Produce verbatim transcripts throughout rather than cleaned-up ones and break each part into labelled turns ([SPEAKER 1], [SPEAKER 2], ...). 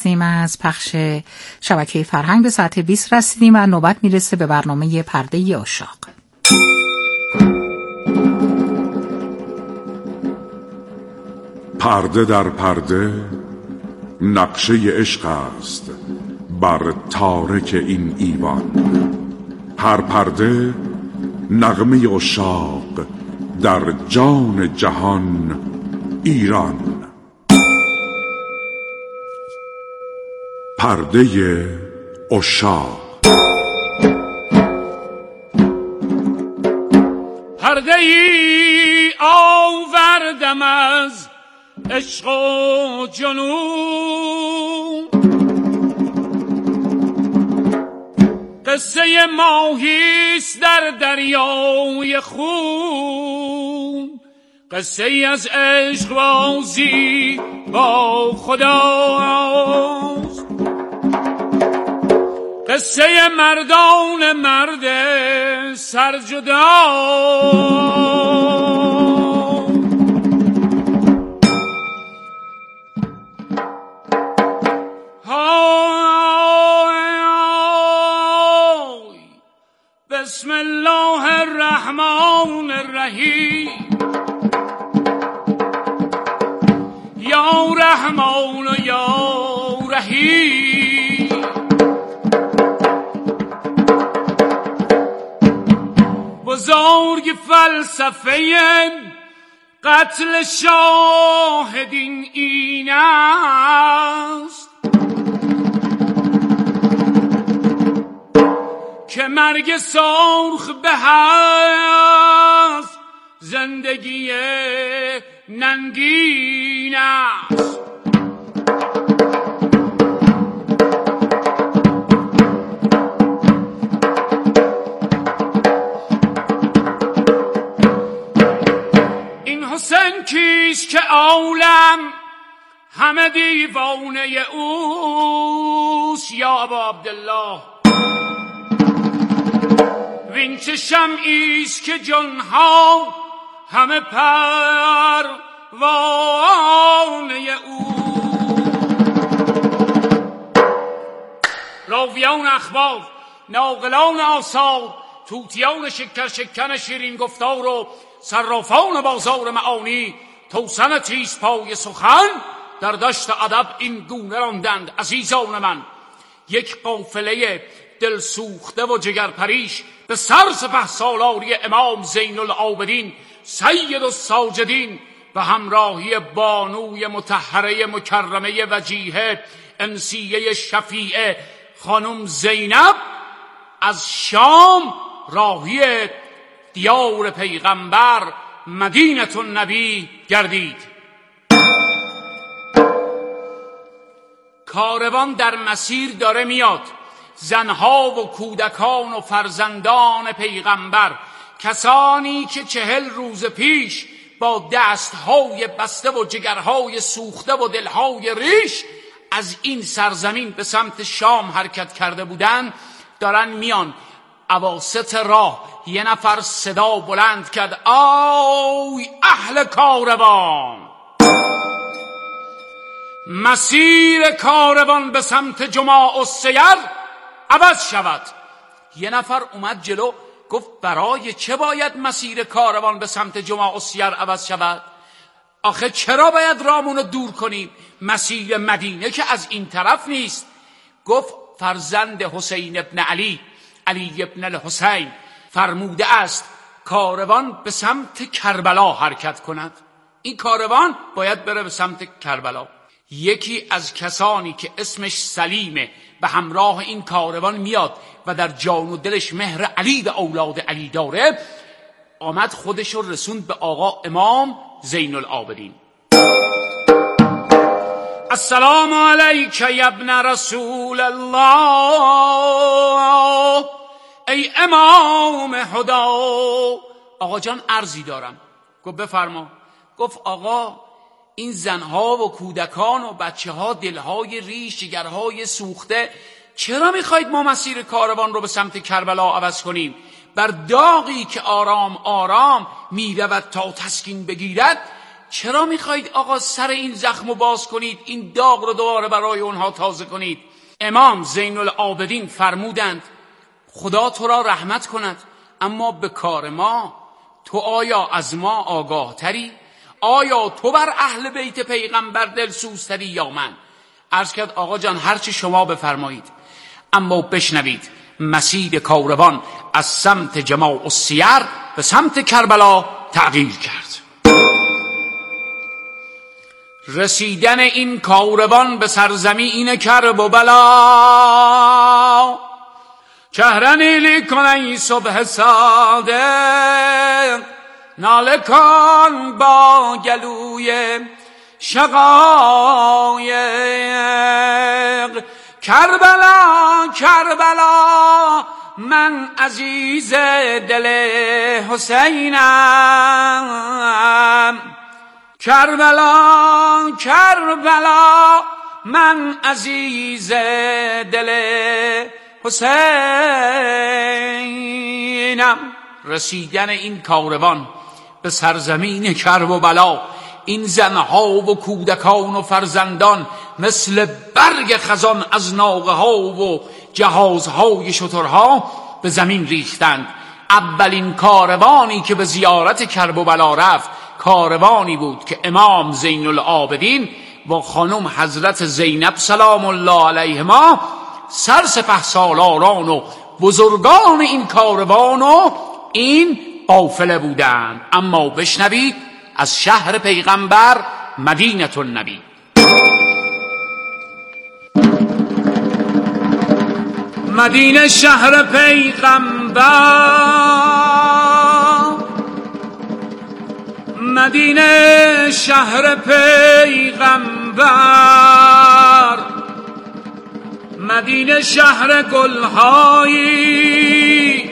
[SPEAKER 1] هستیم. از پخش شبکه فرهنگ به ساعت بیست رسیدیم و نوبت میرسه به برنامه پرده عشاق.
[SPEAKER 2] پرده در پرده نقشه عشق است بر تارک این ایوان. هر پرده نغمه عشاق در جان جهان ایران. پرده عشاق.
[SPEAKER 3] پرده ای آوردم از عشق و جنون، قصه ماهیست در دریای خون، قصه ای از عشق بازی با خداست، قصه مردان مرد سرجدا. بسم الله الرحمن الرحیم. یا رحمان و یا رحیم. بزرگ فلسفه قتل شاهدین این است که مرگ سرخ به هست زندگی ننگین است. این حسین کیست که عالم همه دیوانه اوست؟ یا ابا عبدالله. وین چه شمعیست که جانها همه پروانه او؟ راویان اخبار، ناقلان آثار، طوطیان شکر شکن شیرین گفتار و صرافان بازار معانی، توسن تیز پای سخن در دشت ادب این گونه راندند. عزیزان من، یک قافله دل سوخته و جگر پریش به سر سپه سالاری امام زین العابدین سید الساجدین و همراهی بانوی مطهره مکرمه وجیه انسیه شفیعه خانم زینب از شام راهی دیار پیغمبر مدینه النبی گردید. کاروان در مسیر داره میاد. زنها و کودکان و فرزندان پیغمبر، کسانی که چهل روز پیش با دستهای بسته و جگرهای سوخته و دلهای ریش از این سرزمین به سمت شام حرکت کرده بودن، دارن میان. اواسط راه یه نفر صدا بلند کرد: آی اهل کاروان، مسیر کاروان به سمت جماع السیر عوض شود. یه نفر اومد جلو گفت: برای چه باید مسیر کاروان به سمت جماع السیر عوض شود؟ آخه چرا باید رامونو دور کنیم؟ مسیر مدینه که از این طرف نیست. گفت: فرزند حسین ابن علی، علی ابن الحسین فرموده است کاروان به سمت کربلا حرکت کند. این کاروان باید بره به سمت کربلا. یکی از کسانی که اسمش سلیمه به همراه این کاروان میاد و در جان و دلش مهر علی و اولاد علی داره، آمد خودش رو رسوند به آقا امام زین العابدین. السلام علیک یا ابن رسول الله، ای امام هدا. آقا جان عرضی دارم. گفت بفرما. گفت آقا، این زنها و کودکان و بچه ها دلهای ریش جگرهای سوخته، چرا میخواید ما مسیر کاروان رو به سمت کربلا عوض کنیم؟ بر داغی که آرام آرام میرود تا تسکین بگیرد، چرا میخواید آقا سر این زخم رو باز کنید، این داغ رو دوباره برای اونها تازه کنید؟ امام زین العابدین فرمودند خدا تو را رحمت کند، اما به کار ما تو آیا از ما آگاه تری؟ آیا تو بر اهل بیت پیغمبر دلسوزتری یا من؟ عرض کرد آقا جان هرچی شما بفرمایید، اما بشنوید مسیر کاروان از سمت جماع السیر به سمت کربلا تغییر کرد. رسیدن این کاروان به سرزمین کرب و بلا، چهره نیلی کن ای صبح صادق، ناله کن با گلوی شقایق. کربلا کربلا من عزیز دل حسینم، کربلا کربلا من عزیز دل حسینم. رسیدن این کاروان به سرزمین کرب و بلا، این زنها و کودکان و فرزندان مثل برگ خزان از ناقه ها و جهازهای شترها به زمین ریختند. اولین کاروانی که به زیارت کرب و بلا رفت کاروانی بود که امام زین العابدین با خانم حضرت زینب سلام الله علیهما سرسپه سالاران و بزرگان این کاروان و این قافله بودند. اما بشنوید از شهر پیغمبر مدینه النبی. مدینه شهر پیغمبر، مدینه شهر پیغمبر، مدینه شهر گلهایی،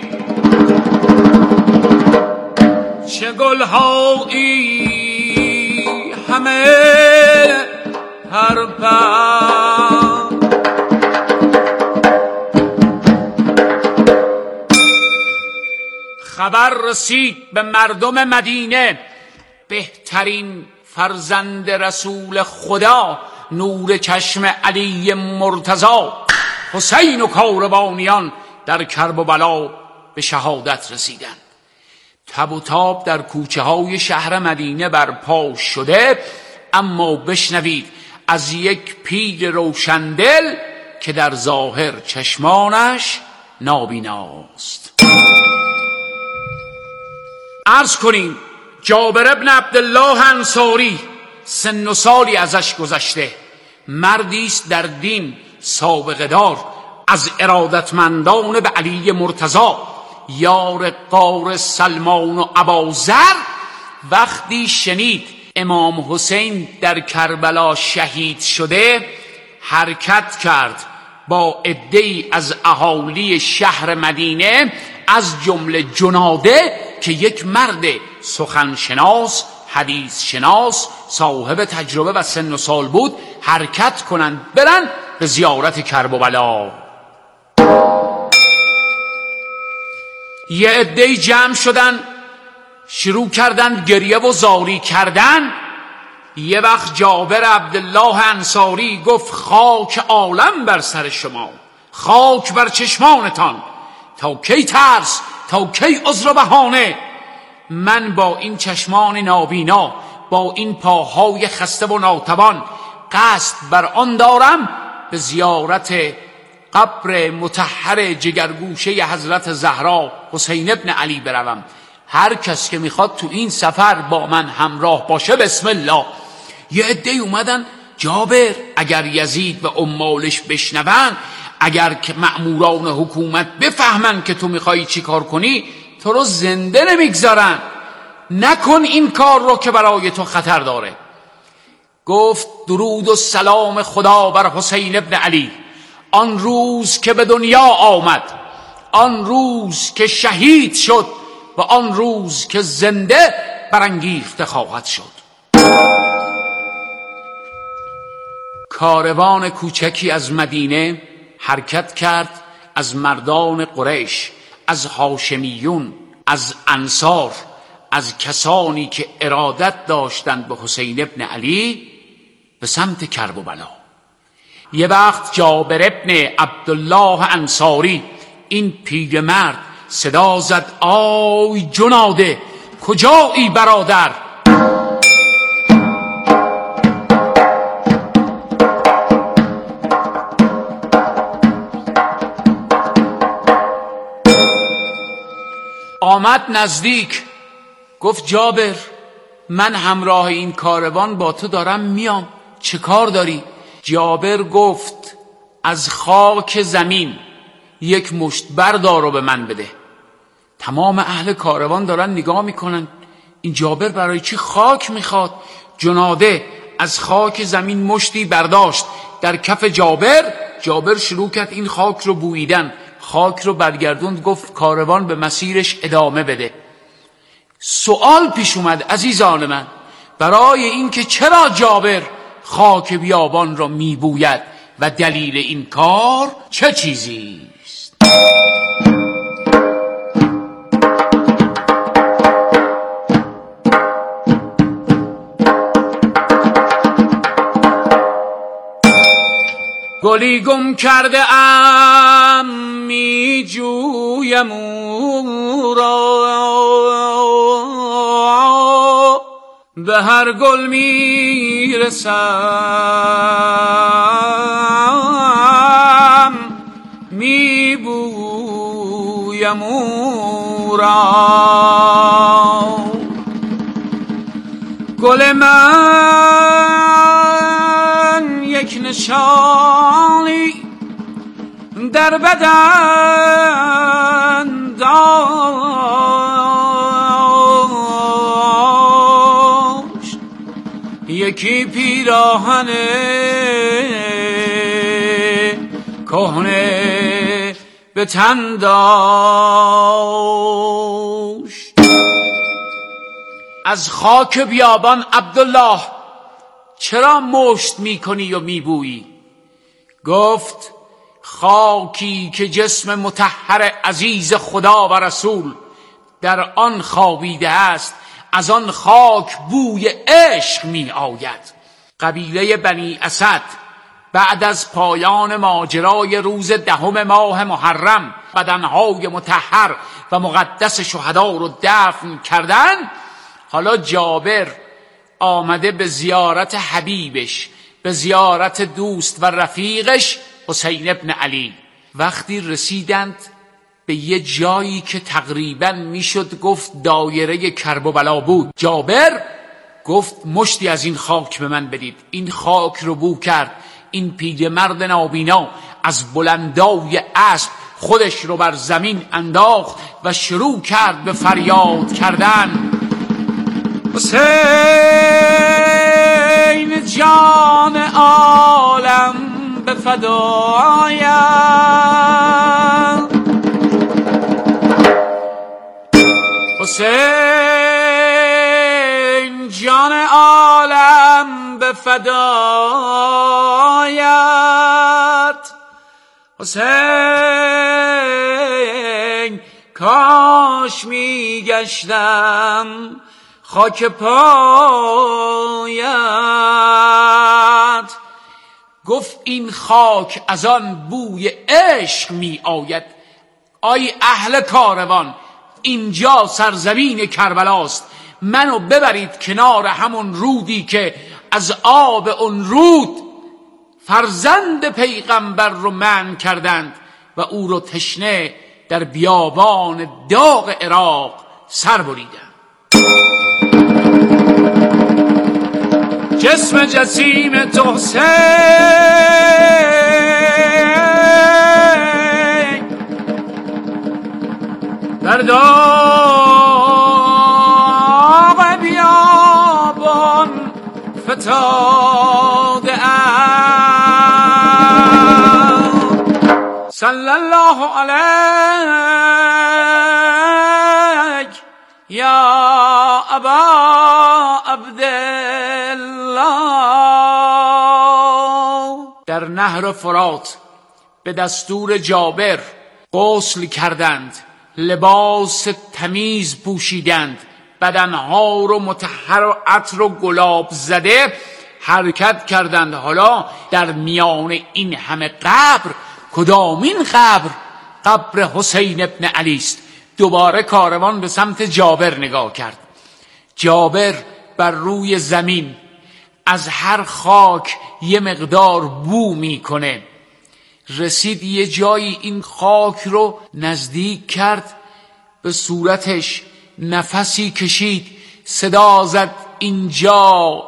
[SPEAKER 3] چه گلهایی همه پرپر. خبر رسید به مردم مدینه بهترین فرزند رسول خدا، نور چشم علی مرتضی، حسین و کاروانیان در کرب و بلا به شهادت رسیدند. تب و تاب در کوچه های شهر مدینه برپا شده، اما بشنوید از یک پیر روشندل که در ظاهر چشمانش نابیناست. عرض کنیم جابر ابن عبدالله انصاری سن و سالی ازش گذشته، مردی است در دین سابقه دار، از ارادتمندان به علی مرتضی، یار غار سلمان و ابازر. وقتی شنید امام حسین در کربلا شهید شده، حرکت کرد با عده‌ای از اهالی شهر مدینه، از جمله جناده که یک مرد سخنشناس، حدیث شناس، صاحب تجربه و سن و سال بود، حرکت کنند برن به زیارت کرب و بلا. یه عده‌ای جمع شدن، شروع کردن گریه و زاری کردن. یه وقت جابر عبدالله انصاری گفت خاک عالم بر سر شما، خاک بر چشمانتان، تا کی ترس، تا کی عذر و بهانه؟ من با این چشمان نابینا، با این پاهای خسته و ناتوان، قصد بر آن دارم به زیارت قبر مطهر جگرگوشه حضرت زهرا حسین ابن علی بروم. هر کس که میخواد تو این سفر با من همراه باشه بسم الله. یه عده‌ای اومدن جابر اگر یزید و عمالش بشنون، اگر که مأموران حکومت بفهمن که تو میخوایی چی کار کنی، تو رو زنده نمیگذارن، نکن این کار رو که برای تو خطر داره. گفت درود و سلام خدا بر حسین ابن علی، آن روز که به دنیا آمد، آن روز که شهید شد و آن روز که زنده برانگیخته خواهد شد. کاروان کوچکی از مدینه حرکت کرد، از مردان قریش، از هاشمیون، از انصار، از کسانی که ارادت داشتند به حسین ابن علی به سمت کرب و بلا. یه وقت جابر ابن عبدالله انصاری، این پیرمرد، صدا زد آی جناده کجایی برادر؟ آمد نزدیک، گفت جابر من همراه این کاروان با تو دارم میام، چه کار داری؟ جابر گفت از خاک زمین یک مشت بردار و به من بده. تمام اهل کاروان دارن نگاه میکنن این جابر برای چی خاک میخواد؟ جناده از خاک زمین مشتی برداشت در کف جابر. جابر شروع کرد این خاک رو بوییدن، خاک رو برگردوند، گفت کاروان به مسیرش ادامه بده. سوال پیش اومد عزیزان من برای این که چرا جابر خاک بیابان را میبوید و دلیل این کار چه چیزی است؟ گلی گم کرده ام می جویم او را، به هر گل می رسم می بویم او را. گل من یک نشانی در بدن داشت، یکی پیراهن کهنه به تن داشت. از خاک بیابان عبدالله چرا مشت میکنی و میبویی؟ گفت خاکی که جسم مطهر عزیز خدا و رسول در آن خوابیده است، از آن خاک بوی عشق می آید. قبیله بنی اسد بعد از پایان ماجرای روز دهم ماه محرم بدنهای مطهر و مقدس شهدا رو دفن کردن. حالا جابر آمده به زیارت حبیبش، به زیارت دوست و رفیقش حسین ابن علی. وقتی رسیدند به یه جایی که تقریبا میشد گفت دایره کرب و بلا بود، جابر گفت مشتی از این خاک به من بدید. این خاک رو بو کرد. این پیرمرد نابینا از بلندای اسب خودش رو بر زمین انداخت و شروع کرد به فریاد کردن حسین جان عالم به فدایت، حسین جان عالم به فدایت، حسین کاش میگشتم خاک پایت. گفت این خاک از آن بوی عشق می آید. آی اهل کاروان اینجا سرزمین کربلاست، منو ببرید کنار همون رودی که از آب اون رود فرزند پیغمبر رو منع کردند و او رو تشنه در بیابان داغ عراق سر بریدند. جسم جسیم تو حسین در داغ بیابان فتاده ام. صلی الله علیک یا ابا عبدالله. در نهر فرات به دستور جابر غسل کردند، لباس تمیز پوشیدند، بدنها رو مطهر و عطر و گلاب زده حرکت کردند. حالا در میان این همه قبر کدامین قبر؟ قبر حسین ابن علی است. دوباره کاروان به سمت جابر نگاه کرد. جابر بر روی زمین از هر خاک یه مقدار بو میکنه. رسید یه جایی این خاک رو نزدیک کرد، به صورتش نفسی کشید، صدا زد اینجا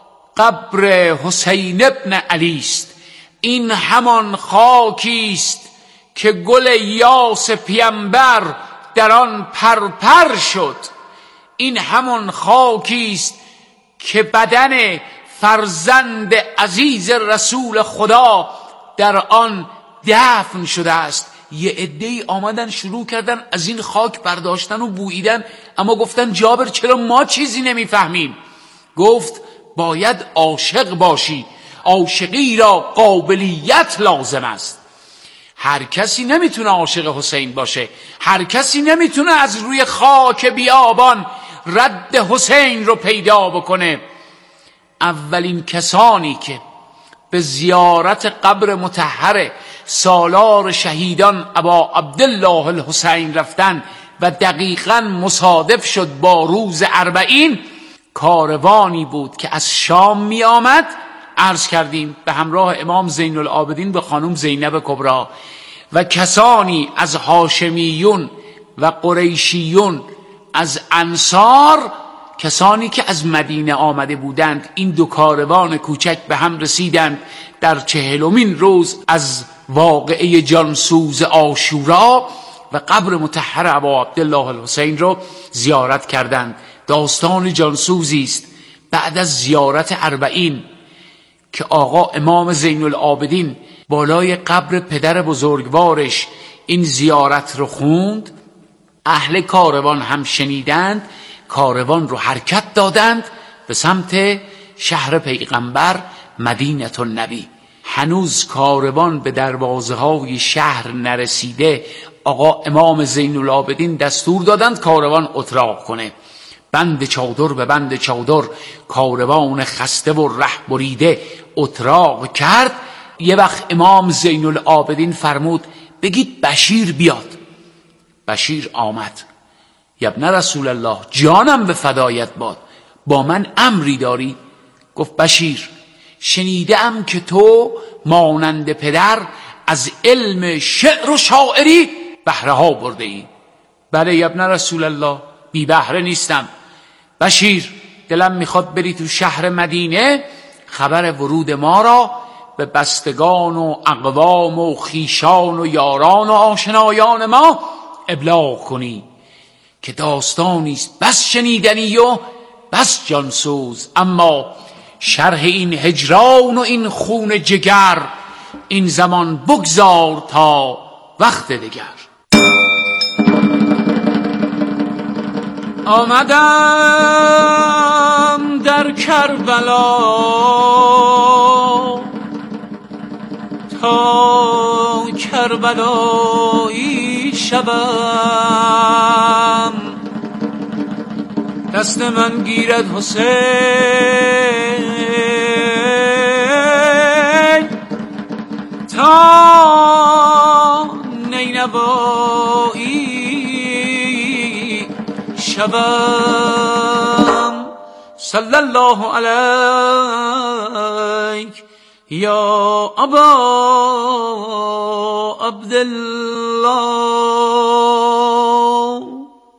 [SPEAKER 3] قبر حسین ابن علی است. این همان خاکی است که گل یاس پیامبر در آن پرپر شد. این همان خاکی است که بدن فرزند عزیز رسول خدا در آن دفن شده است. یه عده‌ای آمدن شروع کردن از این خاک برداشتن و بوییدن، اما گفتن جابر چرا ما چیزی نمیفهمیم؟ گفت باید عاشق باشی، عاشقی را قابلیت لازم است. هر کسی نمیتونه عاشق حسین باشه، هر کسی نمیتونه از روی خاک بیابان رد حسین رو پیدا بکنه. اولین کسانی که به زیارت قبر مطهر سالار شهیدان ابا عبدالله الحسین رفتن و دقیقاً مصادف شد با روز اربعین، کاروانی بود که از شام می آمد، عرض کردیم به همراه امام زین العابدین به خانم زینب کبرا و کسانی از هاشمیون و قریشیون از انصار، کسانی که از مدینه آمده بودند. این دو کاروان کوچک به هم رسیدند در چهلمین روز از واقعه جانسوز عاشورا و قبر مطهر ابا عبدالله الحسین رو زیارت کردند. داستان جانسوزی است بعد از زیارت اربعین که آقا امام زین العابدین بالای قبر پدر بزرگوارش این زیارت رو خوند. اهل کاروان هم شنیدند، کاروان رو حرکت دادند به سمت شهر پیغمبر مدینه النبی. هنوز کاروان به دروازه های شهر نرسیده، آقا امام زین العابدین دستور دادند کاروان اتراق کنه. بند چادر به بند چادر کاروان خسته و ره بریده اتراق کرد. یه وقت امام زین العابدین فرمود بگید بشیر بیاد. بشیر آمد. یا ابن رسول الله، جانم به فدایت باد، با من امری داری؟ گفت بشیر، شنیدم که تو مانند پدر از علم شعر و شاعری بهره ها برده ای. بله یا ابن رسول الله، بی بهره نیستم. بشیر، دلم میخواد بری تو شهر مدینه خبر ورود ما را به بستگان و اقوام و خیشان و یاران و آشنایان ما ابلاغ کنی که داستانیست بس شنیدنی و بس جانسوز، اما شرح این هجران و این خون جگر این زمان بگذار تا وقت دیگر. آمدم در کربلا تا کربلایی شوم، دست من گیرد حسین تا نینوایی شوم. صلی الله علیک یا ابا عبدالله.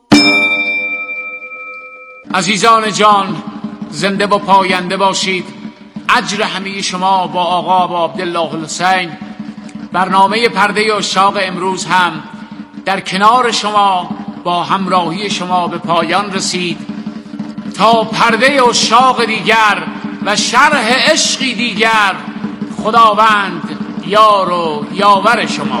[SPEAKER 3] عزیزان جان، زنده و پاینده باشید. اجر همه شما با آقا با عبدالله الحسین. برنامه پرده عشاق امروز هم در کنار شما با همراهی شما به پایان رسید. تا پرده عشاق دیگر و شرح عشقی دیگر، خداوند یار و یاور شما.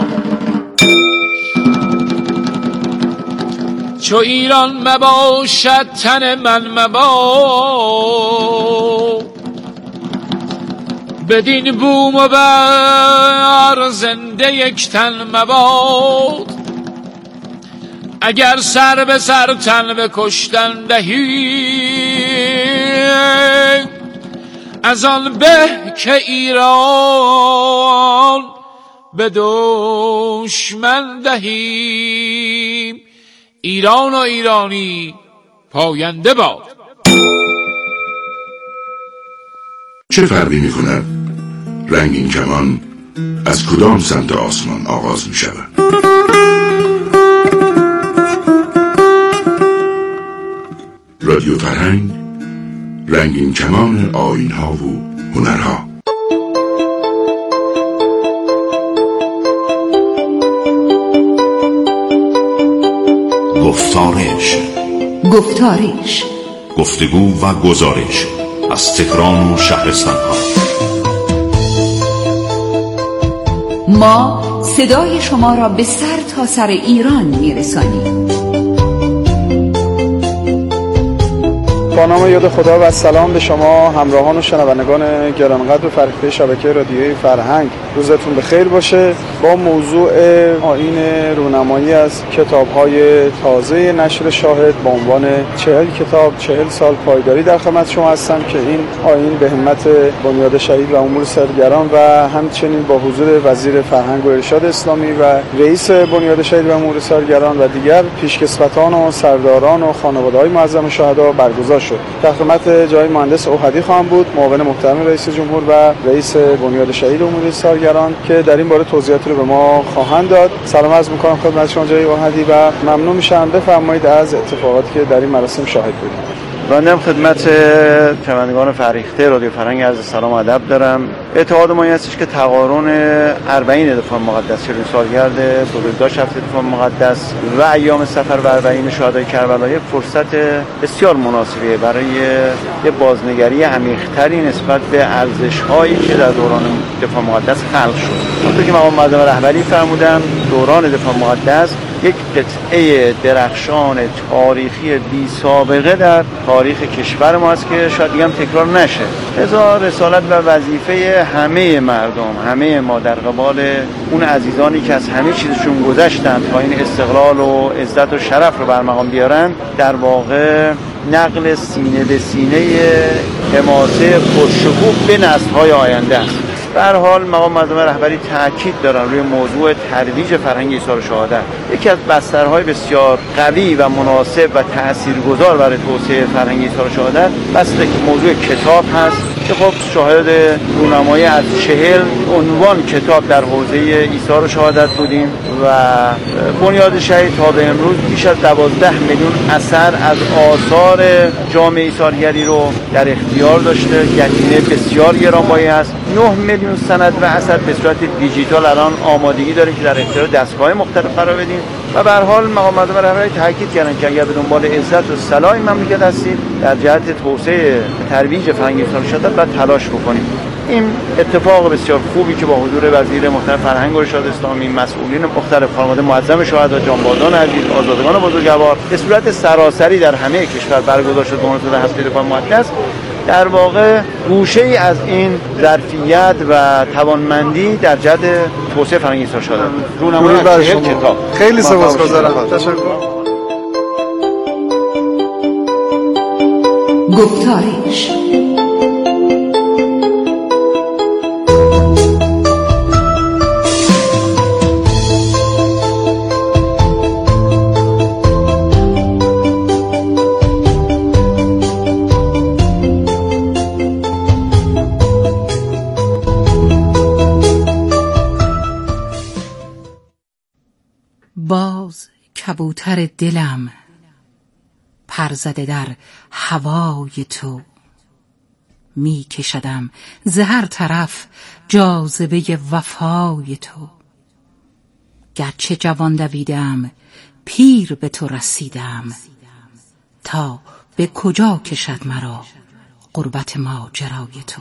[SPEAKER 3] چو ایران مباشد تن من مباد، بدین بوم و بر زنده یک تن مباد. اگر سر به سر تن به کشتن دهی، از آن به که ایران به دشمن دهیم. ایران و ایرانی پاینده باد.
[SPEAKER 2] چه فرقی می کند رنگین کمان از کدام سمت آسمان آغاز می شود؟ رادیو فرهنگ، رنگین کمان آیین‌ها و هنرها.
[SPEAKER 4] گفتارش
[SPEAKER 5] گفتارش
[SPEAKER 4] گفتگو و گزارش از تهران و شهرستان‌ها.
[SPEAKER 5] ما صدای شما را به سر تا سر ایران می‌رسانیم.
[SPEAKER 6] با نام یاد خدا و سلام به شما همراهان و شنوندگان گرانقدر و فرهیخته شبکه رادیویی فرهنگ. روزتون بخیر باشه. با موضوع آیین رونمایی از کتاب‌های تازه نشر شاهد با عنوان چهل کتاب چهل سال پایداری در خدمت شما هستم که این آیین به همت بنیاد شهید و امور سرگران و همچنین با حضور وزیر فرهنگ و ارشاد اسلامی و رئیس بنیاد شهید و امور سرگران و دیگر پیشکسوتان و سرداران و خانواده‌های معظم شهدا برگزار شد. در خدمت جای مهندس اوحدی خواهم بود، معاون محترم رئیس جمهور و رئیس بنیاد شهید و امور سرگران که در این باره توضیحات رو به ما خواهند داد. سلام عرض می‌کنم خدمت شما جای اوحدی و ممنون میشم بفرمایید از اتفاقاتی که در این مراسم شاهد بودید.
[SPEAKER 7] بنده هم خدمت شنوندگان فرهیخته رادیو فرهنگ عرض سلام و ادب دارم. اعتقاد ما این هستش که تقارن اربعین دفاع مقدس، چهلمین سالگرد بزرگداشت هفته دفاع مقدس و ایام سفر و اربعین شهدای کربلا یک فرصت بسیار مناسبیه برای یه بازنگری عمیق‌تری نسبت به ارزش‌هایی که در دوران دفاع مقدس خلق شد. همونطور که مقام معظم رهبری فرمودن، دوران دفاع مقدس یک قطعه درخشان تاریخی بی سابقه در تاریخ کشور ما است که شاید دیگه هم تکرار نشه. لذا رسالت و وظیفه همه مردم، همه ما در قبال اون عزیزانی که از همه چیزشون گذشتن تا این استقلال و عزت و شرف رو برمقام بیارن، در واقع نقل سینه به سینه حماسه پرشکوه به نسل‌های آینده است. به هر حال مقام معظم رهبری تاکید دارن روی موضوع ترویج فرهنگ ایثار شهادت. یکی از بسترهای بسیار قوی و مناسب و تاثیرگذار برای توسعه فرهنگ ایثار شهادت بسته که موضوع کتاب هست که خب شاهد رونمایی از چهل عنوان کتاب در حوزه ایثار شهادت بودیم و بنیاد شهید تا به امروز بیش از دوازده میلیون اثر از آثار جامعه ایثارگری رو در اختیار داشته. گنجینه بسیار گرانباری است. نه میلیون سند و اثر به صورت دیجیتال الان آمادگی داریم که در اختیار دستگاه مختلف قرار بدیم و به هر حال مقام معظم رهبری تاکید کردن که اگر به دنبال عزت و صلاح این مملکت هستیم، در جهت توسعه ترویج فرهنگ ایثار شهادت باید تلاش بکنیم. این اتفاق بسیار خوبی که با حضور وزیر محترم فرهنگ و ارشاد اسلامی، مسئولین مختلف، خانواده معظم شهدا، جانبازان عزیز، آزادگان بزرگوار به صورت سراسری در همه کشور برگزار شد به مناسبت هفته دفاع مقدس، در واقع گوشه‌ای از این ظرفیت و توانمندی در جهت توسعه فرهنگ ایثار شهادت. رونمایی از چهل کتاب.
[SPEAKER 6] خیلی سپاسگزارم. تشکر.
[SPEAKER 5] گفتارش
[SPEAKER 1] باز کبوتر دلم پر زده در هوای تو، می کشدم ز هر طرف جاذبه وفای تو. گرچه جوان دویدم پیر به تو رسیدم، تا به کجا کشد مرا غربت ماجرای تو.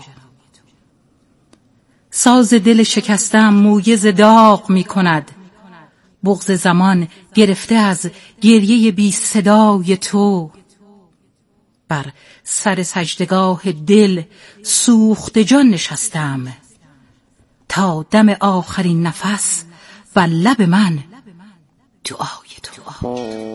[SPEAKER 1] ساز دل شکستم مویه ز داغ می کند، بغض زمان گرفته از گریه بی صدای تو. بر سر سجدگاه دل سوخته جان نشستم، تا دم آخرین نفس و لب من دعای تو.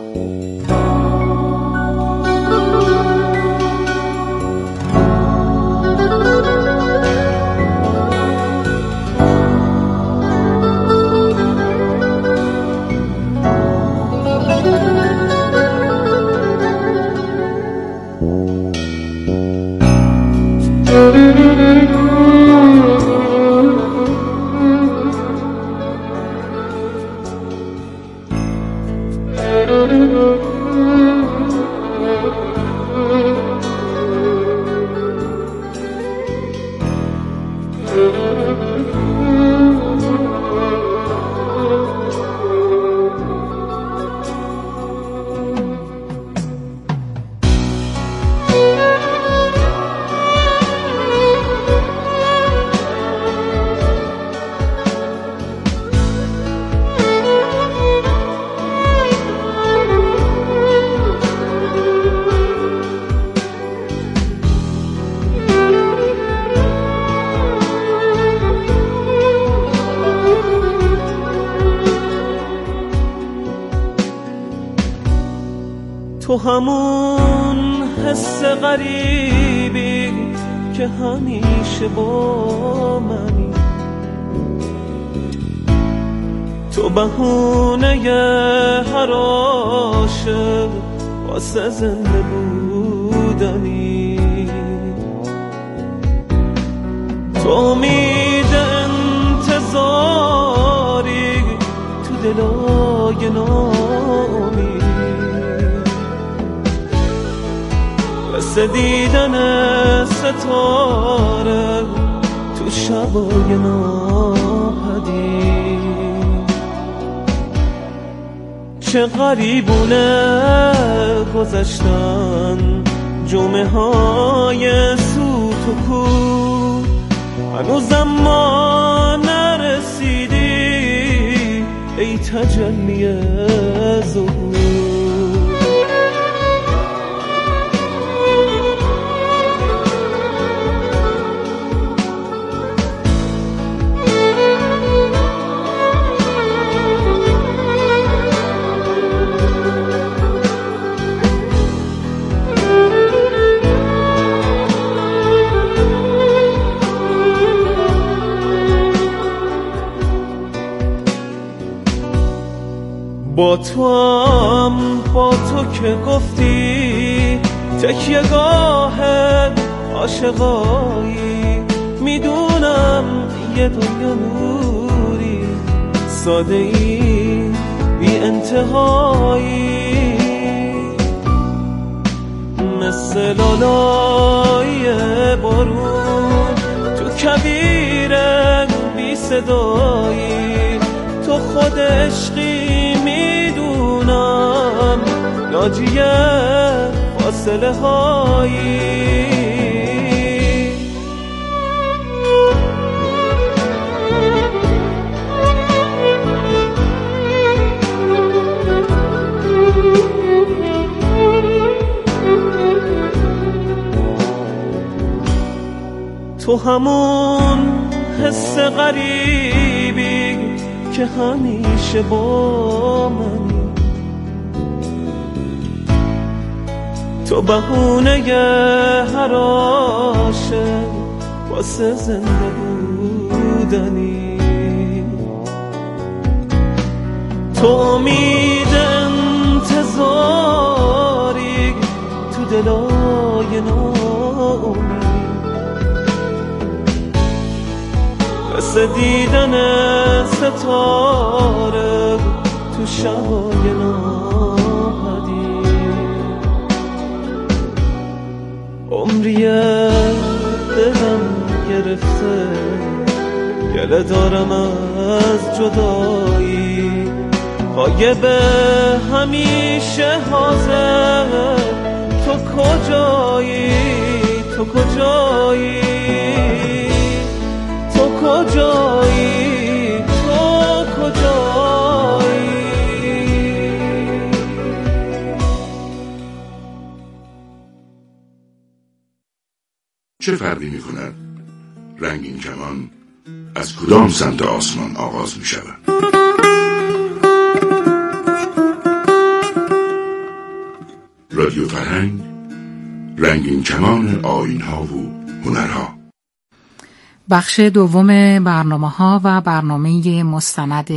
[SPEAKER 8] تو همون حس غریبی که همیشه با منی، تو بهونه هر عاشق واسه زنده بودنی، تو امید انتظاری تو دلای نامی، مثل دیدن ستاره تو شبای ناپدید. چه غریبونه گذشتن جمعه های سوت و کور، هنوزم ما نرسیدی ای تجلی ظهور. با تو هم با تو که گفتی تکیه گاه عاشقایی، میدونم یه دنیا نوری ساده ای بی انتهایی، مثل لالای بارون تو کویر بی صدایی، تو خود عشقی میدونم ناجی فاصله هایی. تو همون حس غریبی که همیشه با منی، تو بهونه هر عاشق واسه زنده بودنی، تو امید انتظاری تو دلای نامی، مثل دیدن ستاره تو شبای ناپدید. عمریه دلم گرفته گله دارم از جدایی، غایب همیشه حاضر تو کجایی، تو کجایی، تو کجایی، تو کجایی.
[SPEAKER 2] چه فرقی می کند رنگین کمان از کدام سمت آسمان آغاز می شود؟ رادیو فرهنگ، رنگین کمان آیین‌ها و هنرها.
[SPEAKER 1] بخش دوم برنامه‌ها و برنامه مستند